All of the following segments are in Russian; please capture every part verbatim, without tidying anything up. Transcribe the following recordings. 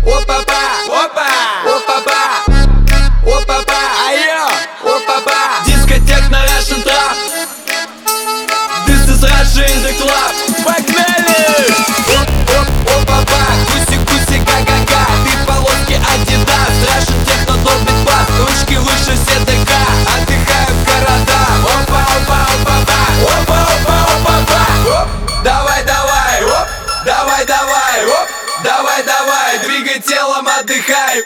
Опа-па, опа, опа-па, опа-па, айо, опа-па. Дискотека Russian Trap. This is Russia in the club. Погнали! Оп-оп-опа-па, куси-куси, га-га-га. Ты в полоске Adidas, Russian Techno долбит бас. Ручки выше СТК, отдыхаю в городах. Опа-опа-опа-па, опа-опа-опа-па. Оп, давай-давай, оп, давай-давай, оп, давай-давай, двигай телом, отдыхай.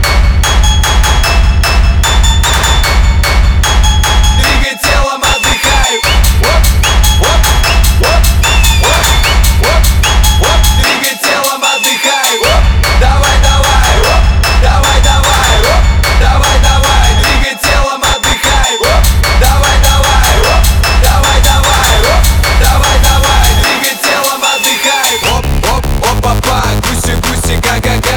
Двигай телом, отдыхай. Оп, оп, оп, оп, оп, оп, двигай телом, отдыхай. Оп, давай-давай, оп, давай-давай, оп, давай-давай, двигай телом, отдыхай. Оп, давай-давай, оп, давай-давай, оп, давай-давай, двигай телом, отдыхай. Оп, оп, опа-па, гуси-гуси, га-га-га.